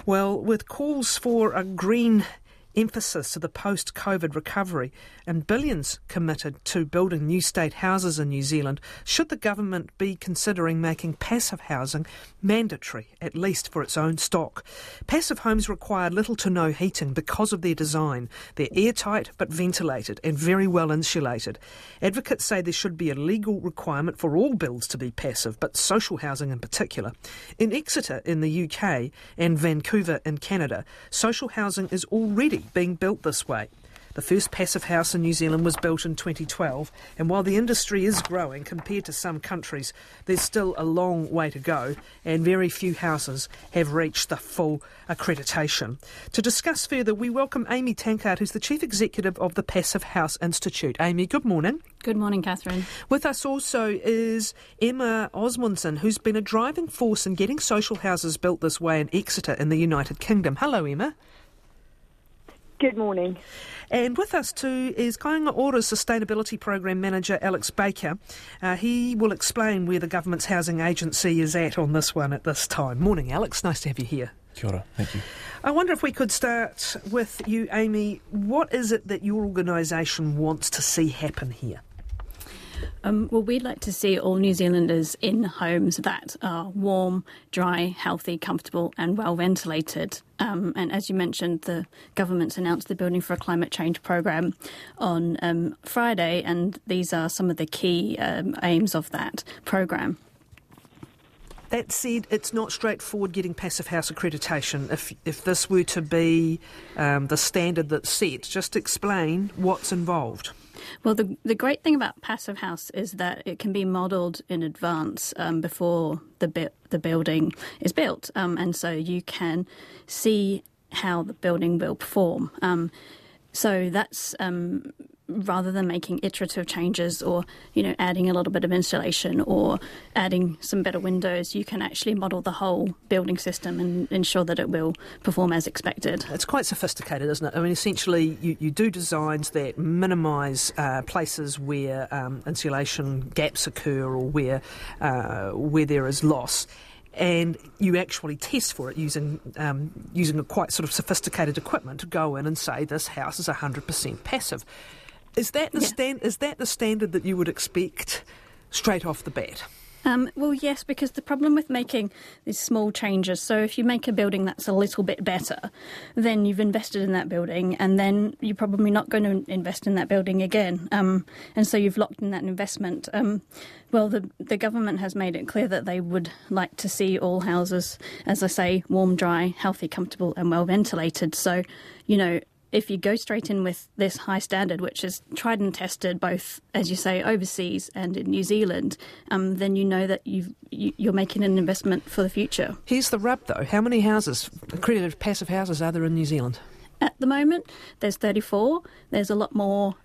Well, with calls for a green emphasis to the post-COVID recovery and billions committed to building new state houses in New Zealand, should the government be considering making passive housing mandatory, at least for its own stock? Passive homes require little to no heating because of their design. They're airtight but ventilated and very well insulated. Advocates say there should be a legal requirement for all builds to be passive, but social housing in particular. In Exeter in the UK and Vancouver in Canada, social housing is already being built this way. The first passive house in New Zealand was built in 2012, and while the industry is growing compared to some countries, there's still a long way to go, and very few houses have reached the full accreditation. To discuss further, we welcome Amy Tankard, who's the Chief Executive of the Passive House Institute. Amy, good morning. Good morning, Catherine. With us also is Emma Osmondson, who's been a driving force in getting social houses built this way in Exeter in the United Kingdom. Hello, Emma. Good morning. And with us too is Kāinga Ora's Sustainability Program Manager, Alex Baker. He will explain where the government's housing agency is at on this one at this time. Morning, Alex. Nice to have you here. Kia ora. Thank you. I wonder if we could start with you, Amy. What is it that your organisation wants to see happen here? Well, we'd like to see all New Zealanders in homes that are warm, dry, healthy, comfortable and well ventilated. And as you mentioned, the government's announced the Building for a Climate Change programme on Friday, and these are some of the key aims of that programme. That said, it's not straightforward getting passive house accreditation. If this were to be the standard that's set, just explain what's involved. Well, the great thing about passive house is that it can be modelled in advance before the building is built, and so you can see how the building will perform. So that's rather than making iterative changes or, adding a little bit of insulation or adding some better windows, you can actually model the whole building system and ensure that it will perform as expected. It's quite sophisticated, isn't it? I mean, essentially, you do designs that minimise places where insulation gaps occur or where there is loss. And you actually test for it using a quite sort of sophisticated equipment to go in and say this house is 100% passive. Is that the standard that you would expect straight off the bat? Well, yes, because the problem with making these small changes, so if you make a building that's a little bit better, then you've invested in that building and then you're probably not going to invest in that building again. And so you've locked in that investment. Well, the government has made it clear that they would like to see all houses, as I say, warm, dry, healthy, comfortable and well ventilated. So, if you go straight in with this high standard, which is tried and tested both, as you say, overseas and in New Zealand, then you know that you're making an investment for the future. Here's the rub, though. How many houses, accredited passive houses, are there in New Zealand? At the moment, there's 34. There's a lot more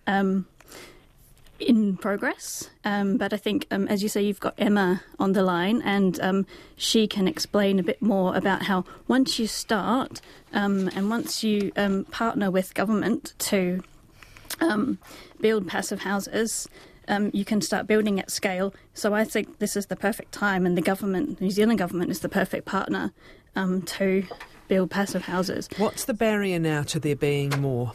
in progress. But I think, as you say, you've got Emma on the line and she can explain a bit more about how once you start and once you partner with government to build passive houses, you can start building at scale. So I think this is the perfect time and the New Zealand government is the perfect partner to build passive houses. What's the barrier now to there being more?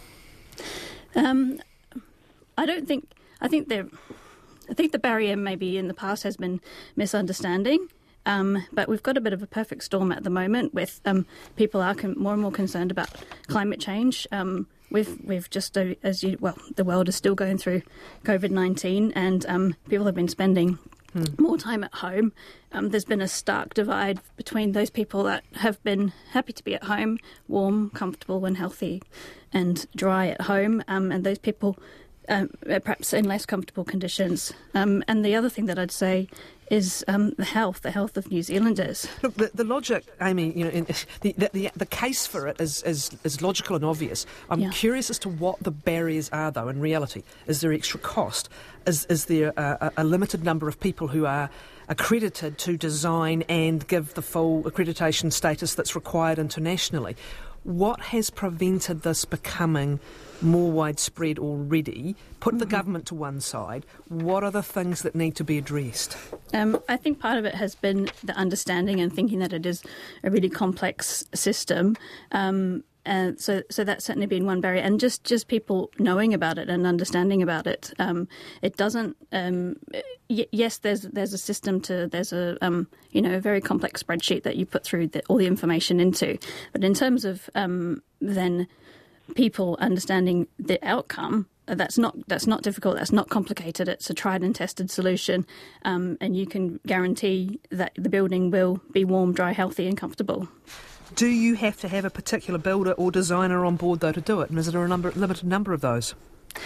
I think the barrier maybe in the past has been misunderstanding, but we've got a bit of a perfect storm at the moment with people are more and more concerned about climate change. We've just, the world is still going through COVID-19 and people have been spending more time at home. There's been a stark divide between those people that have been happy to be at home, warm, comfortable and healthy and dry at home, and those people perhaps in less comfortable conditions. And the other thing that I'd say is the health of New Zealanders. Look, the logic, Amy, the case for it is logical and obvious. I'm curious as to what the barriers are, though, in reality. Is there extra cost? Is there a limited number of people who are accredited to design and give the full accreditation status that's required internationally. What has prevented this becoming more widespread already? Put the government to one side. What are the things that need to be addressed? I think part of it has been the understanding and thinking that it is a really complex system. And so that's certainly been one barrier, and just people knowing about it and understanding about it. It doesn't. Yes, there's a system there's a a very complex spreadsheet that you put through all the information into, but in terms of then people understanding the outcome. That's not difficult. That's not complicated. It's a tried and tested solution, and you can guarantee that the building will be warm, dry, healthy, and comfortable. Do you have to have a particular builder or designer on board, though, to do it? And is there a limited number of those?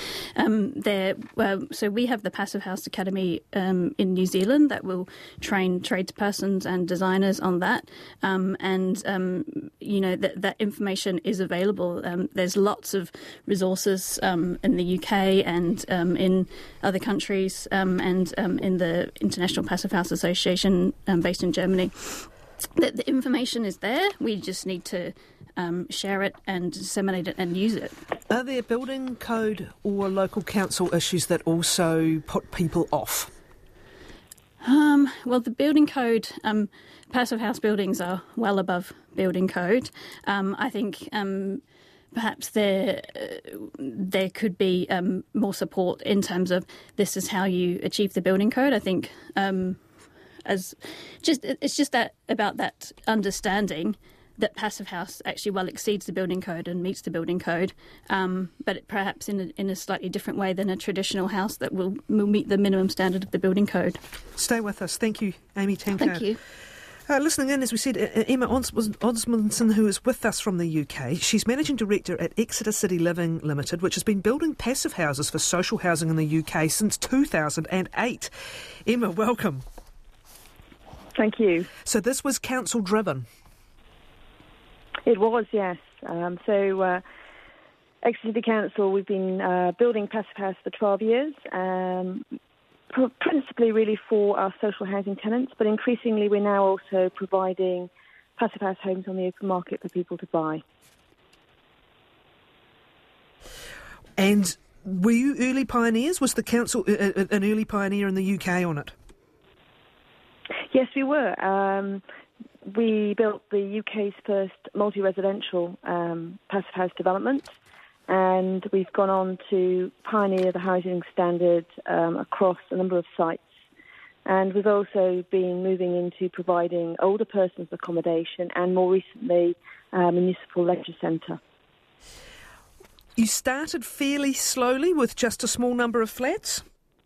So we have the Passive House Academy in New Zealand that will train tradespersons and designers on that. That information is available. There's lots of resources in the UK and in other countries and in the International Passive House Association based in Germany. The information is there. We just need to share it and disseminate it and use it. Are there building code or local council issues that also put people off? Well, the building code, passive house buildings are well above building code. I think perhaps there could be more support in terms of this is how you achieve the building code. I think it's just that about that understanding that passive house actually well exceeds the building code and meets the building code, but perhaps in a slightly different way than a traditional house that will meet the minimum standard of the building code. Stay with us. Thank you, Amy Tanko. Thank you. Listening in, as we said, Emma Osmondson, who is with us from the UK. She's Managing Director at Exeter City Living Limited, which has been building passive houses for social housing in the UK since 2008. Emma, welcome. Thank you. So this was council-driven? It was, yes. Exeter City Council, we've been building passive house for 12 years, principally really for our social housing tenants, but increasingly we're now also providing passive house homes on the open market for people to buy. And were you early pioneers? Was the council an early pioneer in the UK on it? Yes, we were. We built the UK's first multi-residential passive house development, and we've gone on to pioneer the housing standard across a number of sites. And we've also been moving into providing older persons accommodation and, more recently, a municipal leisure centre. You started fairly slowly with just a small number of flats?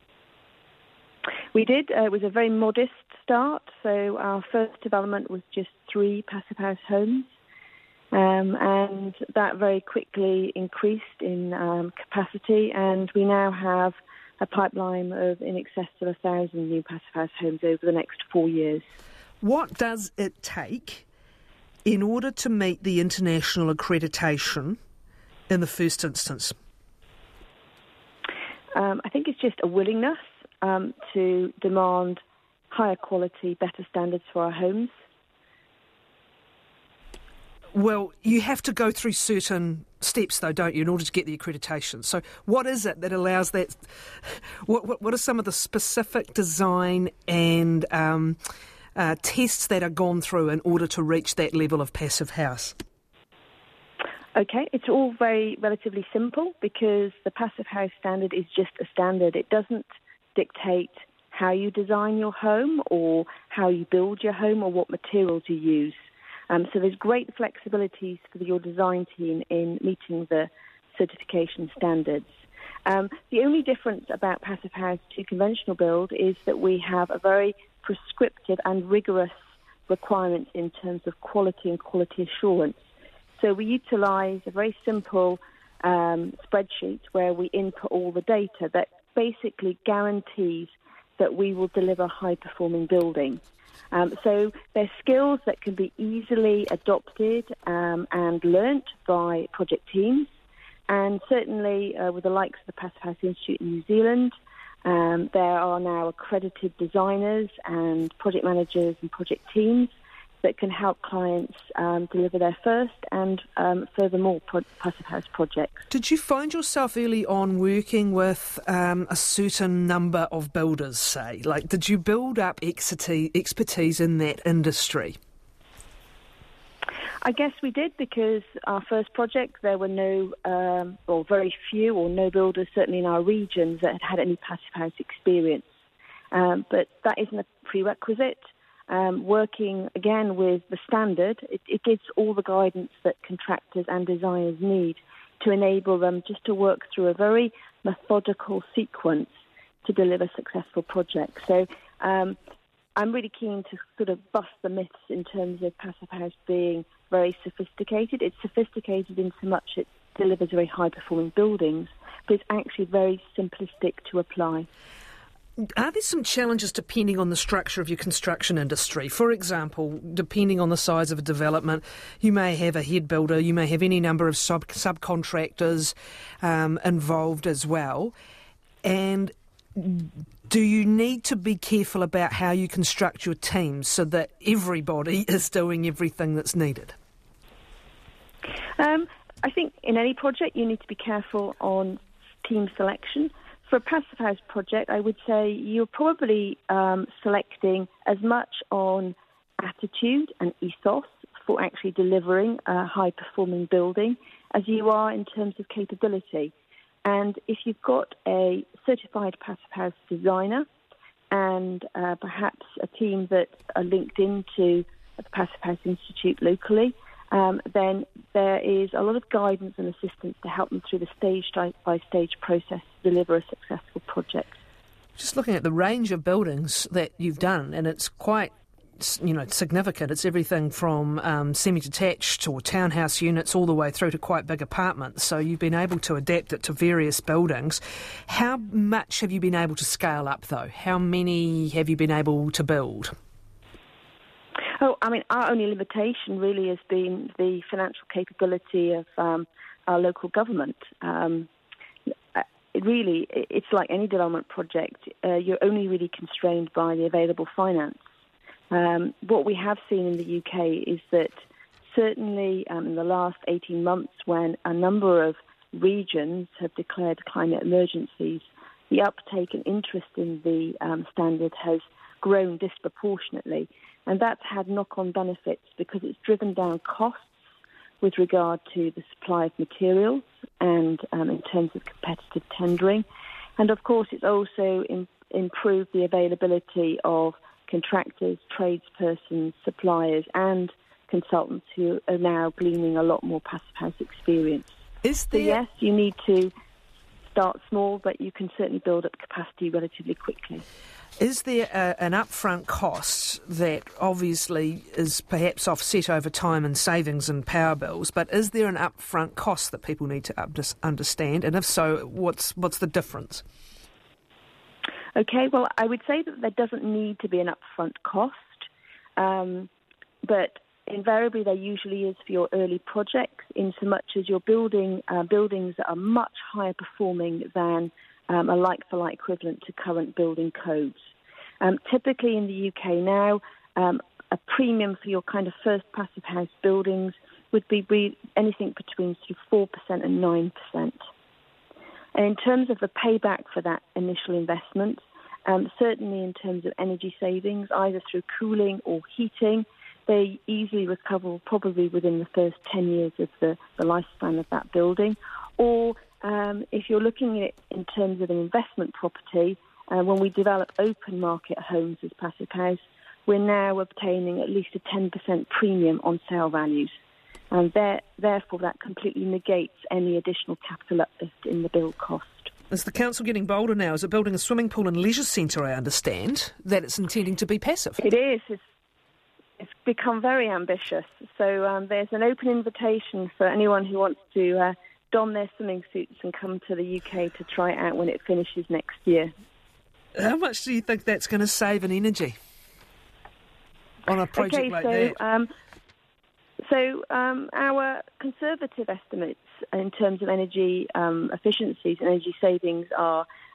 We did. It was a very modest start. So our first development was just 3 passive house homes. And that very quickly increased in capacity. And we now have a pipeline of in excess of 1,000 new passive house homes over the next 4 years. What does it take in order to meet the international accreditation in the first instance? I think it's just a willingness to demand higher quality, better standards for our homes. Well, you have to go through certain steps, though, don't you, in order to get the accreditation. So what is it that allows that? What are some of the specific design and tests that are gone through in order to reach that level of passive house? Okay, it's all very relatively simple because the passive house standard is just a standard. It doesn't dictate how you design your home or how you build your home or what materials you use. So there's great flexibilities for your design team in meeting the certification standards. The only difference about passive house to conventional build is that we have a very prescriptive and rigorous requirements in terms of quality and quality assurance. So we utilise a very simple spreadsheet where we input all the data that basically guarantees that we will deliver a high-performing building. So there's skills that can be easily adopted and learnt by project teams. And certainly with the likes of the Passive House Institute in New Zealand, There are now accredited designers and project managers and project teams that can help clients deliver their first and furthermore passive house projects. Did you find yourself early on working with a certain number of builders, say? Like, did you build up expertise in that industry? I guess we did, because our first project, there were no, or very few or no builders, certainly in our regions, that had any passive house experience. But that isn't a prerequisite. Working, again, with the standard, it gives all the guidance that contractors and designers need to enable them just to work through a very methodical sequence to deliver successful projects. So I'm really keen to sort of bust the myths in terms of passive house being very sophisticated. It's sophisticated in so much it delivers very high-performing buildings, but it's actually very simplistic to apply. Are there some challenges depending on the structure of your construction industry? For example, depending on the size of a development, you may have a head builder, you may have any number of subcontractors involved as well. And do you need to be careful about how you construct your teams so that everybody is doing everything that's needed? I think in any project you need to be careful on team selection. For a passive house project, I would say you're probably selecting as much on attitude and ethos for actually delivering a high-performing building as you are in terms of capability. And if you've got a certified passive house designer and perhaps a team that are linked into the Passive House Institute locally, then there is a lot of guidance and assistance to help them through the stage-by-stage process to deliver a successful project. Just looking at the range of buildings that you've done, and it's quite, significant. It's everything from semi-detached or townhouse units all the way through to quite big apartments. So you've been able to adapt it to various buildings. How much have you been able to scale up, though? How many have you been able to build? Oh, I mean, our only limitation really has been the financial capability of our local government. It's like any development project. You're only really constrained by the available finance. What we have seen in the UK is that certainly in the last 18 months, when a number of regions have declared climate emergencies, the uptake and interest in the standard has grown disproportionately. And that's had knock-on benefits because it's driven down costs with regard to the supply of materials and in terms of competitive tendering. And, of course, it's also improved the availability of contractors, tradespersons, suppliers and consultants who are now gleaning a lot more passive house experience. So, yes, you need to start small, but you can certainly build up capacity relatively quickly. Is there an upfront cost that obviously is perhaps offset over time in savings and power bills, but is there an upfront cost that people need to understand? And if so, what's the difference? Okay, well, I would say that there doesn't need to be an upfront cost, but invariably there usually is for your early projects, in so much as you're building buildings that are much higher performing than a like-for-like equivalent to current building codes. Typically in the UK now, a premium for your kind of first passive house buildings would be anything between sort of 4% and 9%. And in terms of the payback for that initial investment, certainly in terms of energy savings, either through cooling or heating, they easily recover probably within the first 10 years of the lifespan of that building. Or if you're looking at it in terms of an investment property, when we develop open market homes as passive house, we're now obtaining at least a 10% premium on sale values. And therefore that completely negates any additional capital uplift in the build cost. Is the council getting bolder now? Is it building a swimming pool and leisure centre, I understand, that it's intending to be passive? It is. It's become very ambitious. So there's an open invitation for anyone who wants to don their swimming suits and come to the UK to try it out when it finishes next year. How much do you think that's going to save in energy on a project like that? So our conservative estimates in terms of energy efficiencies and energy savings are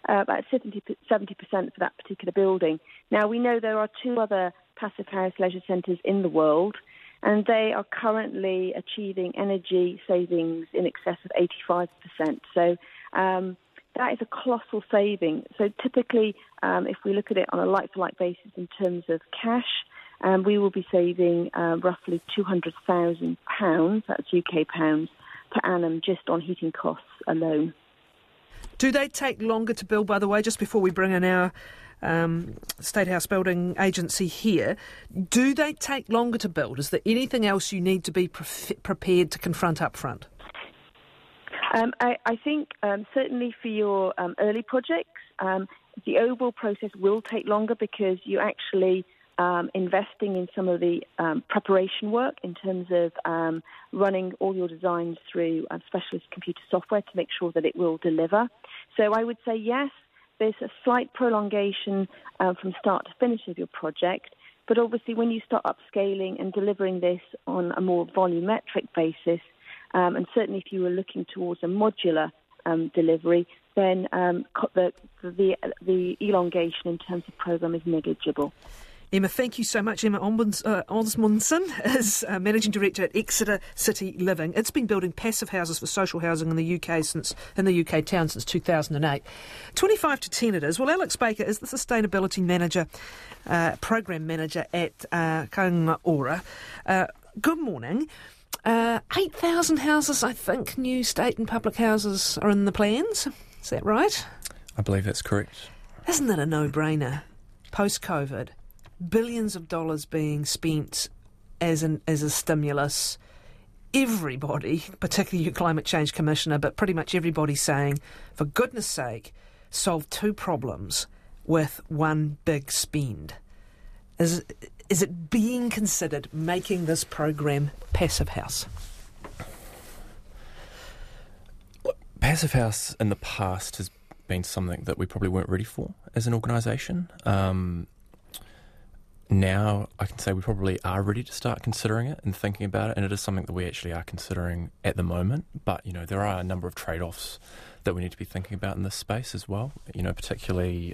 about 70% for that particular building. Now, we know there are 2 other passive house leisure centres in the world, and they are currently achieving energy savings in excess of 85%. So that is a colossal saving. So typically, if we look at it on a like-for-like basis in terms of cash, we will be saving roughly £200,000, that's UK pounds, per annum just on heating costs alone. Do they take longer to build, by the way, just before we bring in our State House Building Agency here? Do they take longer to build? Is there anything else you need to be prepared to confront up front? I think certainly for your early projects, the overall process will take longer because you're actually investing in some of the preparation work in terms of running all your designs through specialist computer software to make sure that it will deliver. So I would say yes, there's a slight prolongation from start to finish of your project, but obviously when you start upscaling and delivering this on a more volumetric basis, and certainly if you were looking towards a modular delivery, then the elongation in terms of programme is negligible. Emma, thank you so much. Emma Osmundson is Managing Director at Exeter City Living. It's been building passive houses for social housing in the UK town since 2008. 25 to 10 it is. Well, Alex Baker is the Sustainability Manager, Program Manager at Kainga Ora. Good morning. 8,000 houses, I think, new state and public houses are in the plans. Is that right? I believe that's correct. Isn't that a no-brainer? Post-COVID, billions of dollars being spent as a stimulus. Everybody, particularly your Climate Change Commissioner, but pretty much everybody saying, for goodness sake, solve 2 problems with one big spend. Is it being considered making this program Passive House? Passive House in the past has been something that we probably weren't ready for as an organisation. Now I can say we probably are ready to start considering it and thinking about it, and it is something that we actually are considering at the moment. But, there are a number of trade-offs that we need to be thinking about in this space as well, particularly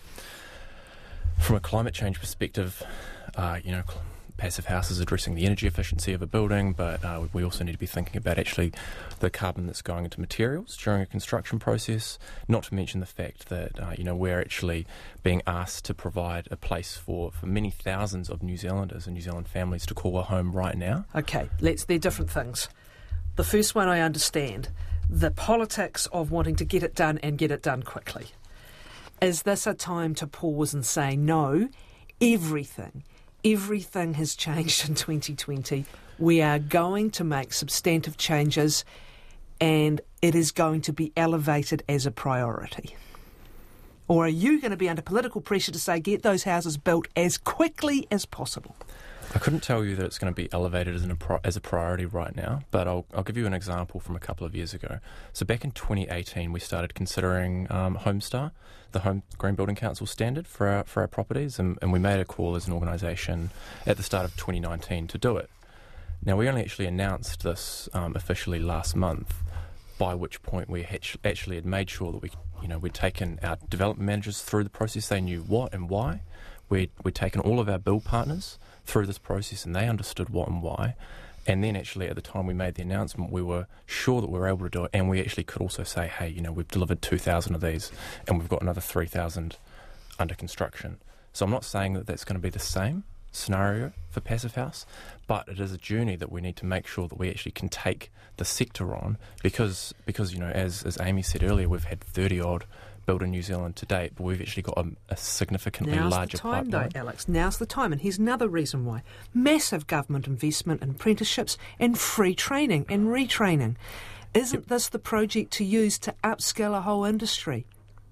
from a climate change perspective. Passive houses addressing the energy efficiency of a building, but we also need to be thinking about actually the carbon that's going into materials during a construction process, not to mention the fact that we're actually being asked to provide a place for many thousands of New Zealanders and New Zealand families to call a home right now. Okay, they're different things. The first one I understand, the politics of wanting to get it done and get it done quickly. Is this a time to pause and say, no, everything has changed in 2020. We are going to make substantive changes and it is going to be elevated as a priority? Or are you going to be under political pressure to say, get those houses built as quickly as possible? I couldn't tell you that it's going to be elevated as a priority right now, but I'll give you an example from a couple of years ago. So back in 2018, we started considering Homestar, the Home Green Building Council standard for our properties, and we made a call as an organisation at the start of 2019 to do it. Now, we only actually announced this officially last month, by which point we actually had made sure that we'd taken our development managers through the process. They knew what and why. We'd taken all of our build partners through this process and they understood what and why. And then actually at the time we made the announcement, we were sure that we were able to do it, and we actually could also say, hey, we've delivered 2,000 of these and we've got another 3,000 under construction. So I'm not saying that that's going to be the same scenario for Passive House, but it is a journey that we need to make sure that we actually can take the sector on because as Amy said earlier, we've had 30-odd built in New Zealand to date, but we've actually got a significantly larger pipeline. Now's the time, though, Alex. Now's the time. And here's another reason why. Massive government investment in apprenticeships and free training and retraining. Isn't this the project to use to upskill a whole industry?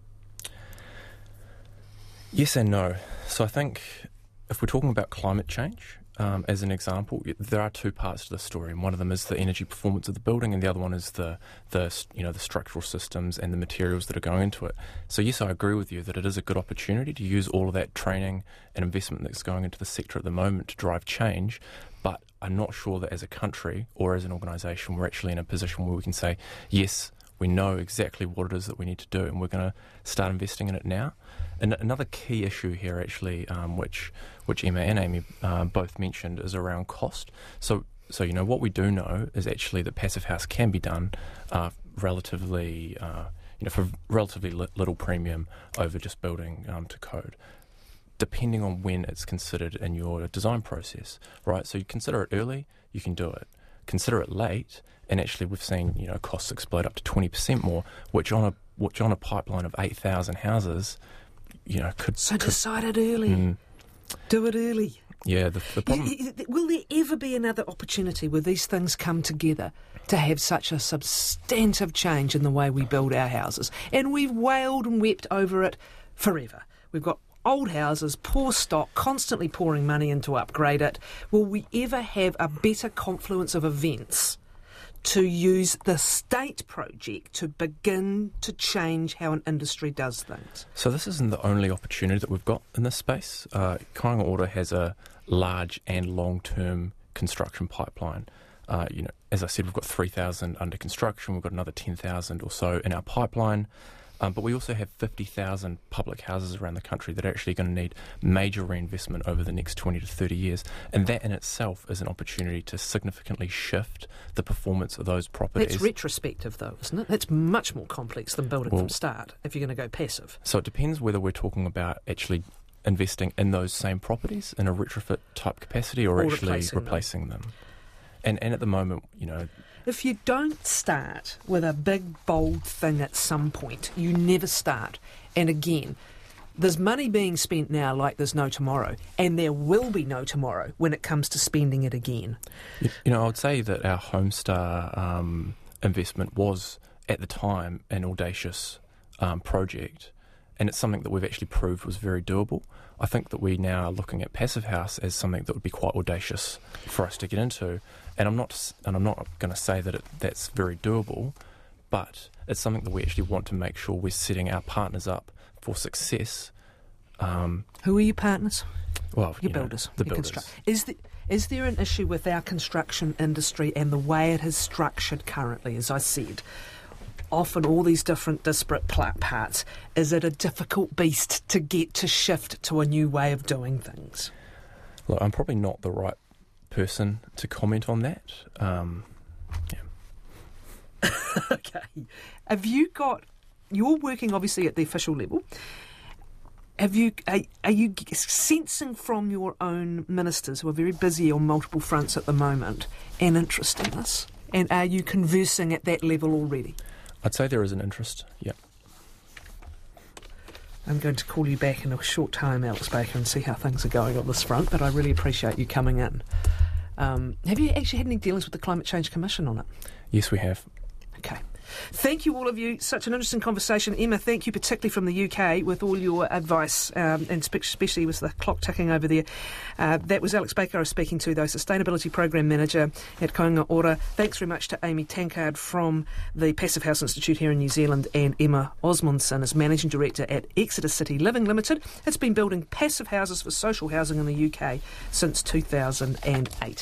Yes and no. So I think if we're talking about climate change, as an example, there are 2 parts to the story, and one of them is the energy performance of the building, and the other one is the structural systems and the materials that are going into it. So yes, I agree with you that it is a good opportunity to use all of that training and investment that's going into the sector at the moment to drive change, but I'm not sure that as a country or as an organisation we're actually in a position where we can say, yes, We know exactly what it is that we need to do, and we're going to start investing in it now. And another key issue here, actually, which Emma and Amy both mentioned, is around cost. So what we do know is actually that Passive House can be done relatively, for relatively little premium over just building to code, depending on when it's considered in your design process, right? So you consider it early, you can do it. Consider it late, and actually we've seen costs explode up to 20% more, which on a pipeline of 8,000 houses, could. So decide it early. Do it early. Yeah, the problem. Will there ever be another opportunity where these things come together to have such a substantive change in the way we build our houses? And we've wailed and wept over it forever. We've got old houses, poor stock, constantly pouring money in to upgrade it. Will we ever have a better confluence of events to use the state project to begin to change how an industry does things? So this isn't the only opportunity that we've got in this space. Kāinga Ora has a large and long-term construction pipeline. As I said, we've got 3,000 under construction. We've got another 10,000 or so in our pipeline. But we also have 50,000 public houses around the country that are actually going to need major reinvestment over the next 20 to 30 years. And that in itself is an opportunity to significantly shift the performance of those properties. That's retrospective, though, isn't it? That's much more complex than building from start if you're going to go passive. So it depends whether we're talking about actually investing in those same properties in a retrofit type capacity or actually replacing them. And at the moment, if you don't start with a big, bold thing at some point, you never start. And again, there's money being spent now like there's no tomorrow, and there will be no tomorrow when it comes to spending it again. I would say that our Homestar investment was, at the time, an audacious project, and it's something that we've actually proved was very doable. I think that we now are looking at Passive House as something that would be quite audacious for us to get into. And I'm not going to say that that's very doable, but it's something that we actually want to make sure we're setting our partners up for success. Who are your partners? Well, your builders. The builders. Is there an issue with our construction industry and the way it is structured currently? As I said, often all these different disparate parts. Is it a difficult beast to get to shift to a new way of doing things? Look, I'm probably not the right person to comment on that. Okay. Have you got... You're working obviously at the official level. Are you sensing from your own ministers, who are very busy on multiple fronts at the moment, an interest in this? And are you conversing at that level already? I'd say there is an interest, yeah. I'm going to call you back in a short time, Alex Baker, and see how things are going on this front, but I really appreciate you coming in. Have you actually had any dealings with the Climate Change Commission on it? Yes, we have. Okay. Thank you, all of you. Such an interesting conversation. Emma, thank you, particularly from the UK, with all your advice, and especially with the clock ticking over there. That was Alex Baker I was speaking to, though, Sustainability Program Manager at Kāinga Ora. Thanks very much to Amy Tankard from the Passive House Institute here in New Zealand, and Emma Osmondson as Managing Director at Exeter City Living Limited. It's been building passive houses for social housing in the UK since 2008.